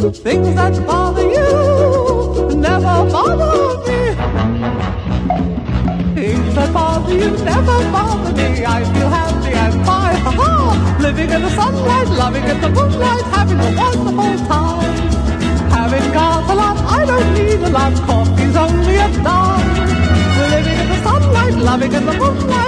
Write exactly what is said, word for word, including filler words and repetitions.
Things that bother you never bother me. Things that bother you never bother me. I feel happy and fine, ha-ha. Living in the sunlight, loving in the moonlight, having a wonderful time. Having got a lot, I don't need a lot. Coffee's only a dime. Living in the sunlight, loving in the moonlight,